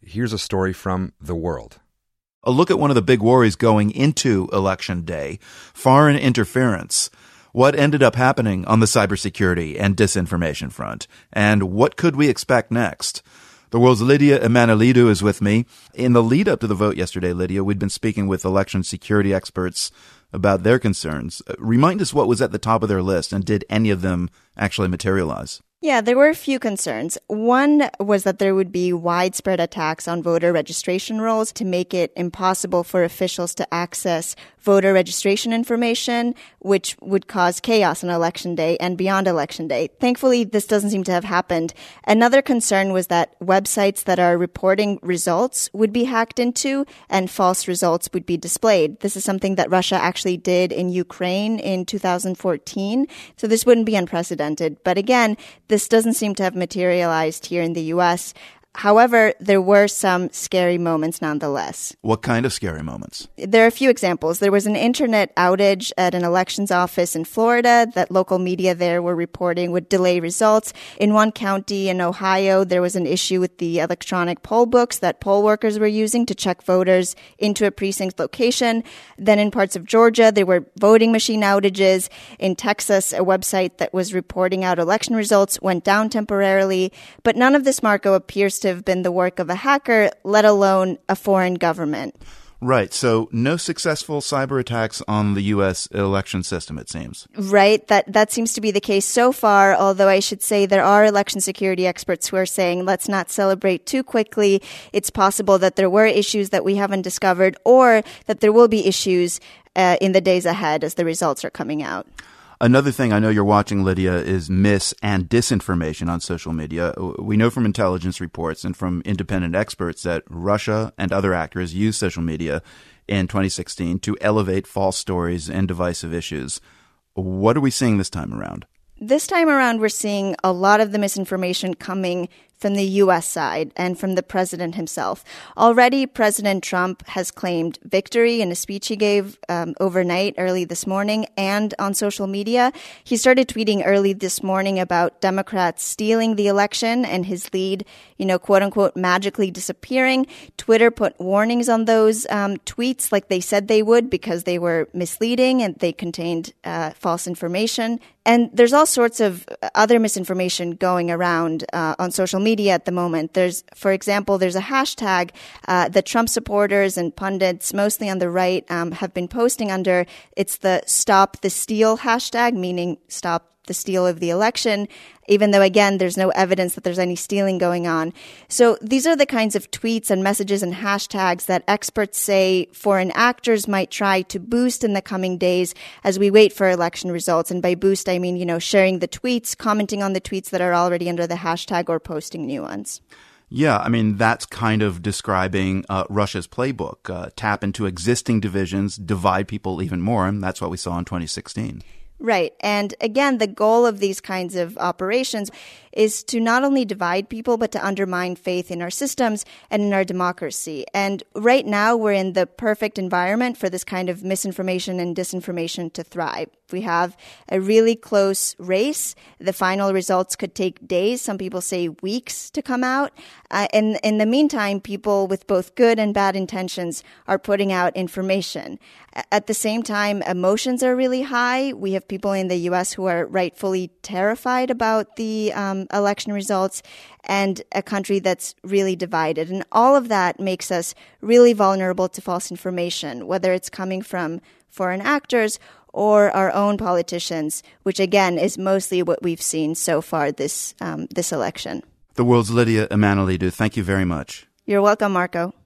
here's a story from The World. A look at one of the big worries going into Election Day, foreign interference. What ended up happening on the cybersecurity and disinformation front? And what could we expect next? The World's Lydia Emanuelidou is with me. In the lead up to the vote yesterday, Lydia, we'd been speaking with election security experts about their concerns. Remind us what was at the top of their list, and did any of them actually materialize? Yeah, there were a few concerns. One was that there would be widespread attacks on voter registration rolls to make it impossible for officials to access voter registration information, which would cause chaos on Election Day and beyond Election Day. Thankfully, this doesn't seem to have happened. Another concern was that websites that are reporting results would be hacked into and false results would be displayed. This is something that Russia actually did in Ukraine in 2014, so this wouldn't be unprecedented. But again, this doesn't seem to have materialized here in the U.S. However, there were some scary moments nonetheless. What kind of scary moments? There are a few examples. There was an internet outage at an elections office in Florida that local media there were reporting would delay results. In one county in Ohio, there was an issue with the electronic poll books that poll workers were using to check voters into a precinct location. Then in parts of Georgia, there were voting machine outages. In Texas, a website that was reporting out election results went down temporarily. But none of this, Marco, appears to have been the work of a hacker, let alone a foreign government. Right. So no successful cyber attacks on the U.S. election system, it seems. Right. That seems to be the case so far, although I should say there are election security experts who are saying let's not celebrate too quickly. It's possible that there were issues that we haven't discovered, or that there will be issues in the days ahead as the results are coming out. Another thing I know you're watching, Lydia, is mis- and disinformation on social media. We know from intelligence reports and from independent experts that Russia and other actors used social media in 2016 to elevate false stories and divisive issues. What are we seeing this time around? This time around, we're seeing a lot of the misinformation coming from the U.S. side and from the president himself. Already, President Trump has claimed victory in a speech he gave overnight early this morning and on social media. He started tweeting early this morning about Democrats stealing the election and his lead, quote unquote, magically disappearing. Twitter put warnings on those tweets like they said they would because they were misleading and they contained false information. And there's all sorts of other misinformation going around on social media at the moment. For example, there's a hashtag that Trump supporters and pundits, mostly on the right, have been posting under. It's the Stop the Steal hashtag, meaning stop the steal of the election, even though, again, there's no evidence that there's any stealing going on. So these are the kinds of tweets and messages and hashtags that experts say foreign actors might try to boost in the coming days as we wait for election results. And by boost, I mean, sharing the tweets, commenting on the tweets that are already under the hashtag, or posting new ones. Yeah, I mean, that's kind of describing Russia's playbook. Tap into existing divisions, divide people even more, and that's what we saw in 2016. Right. And again, the goal of these kinds of operations is to not only divide people, but to undermine faith in our systems and in our democracy. And right now, we're in the perfect environment for this kind of misinformation and disinformation to thrive. We have a really close race. The final results could take days. Some people say weeks to come out. And in the meantime, people with both good and bad intentions are putting out information. At the same time, emotions are really high. We have people in the U.S. who are rightfully terrified about the election results, and a country that's really divided. And all of that makes us really vulnerable to false information, whether it's coming from foreign actors or our own politicians, which again is mostly what we've seen so far this election. The World's Lydia Emanuelidou, thank you very much. You're welcome, Marco.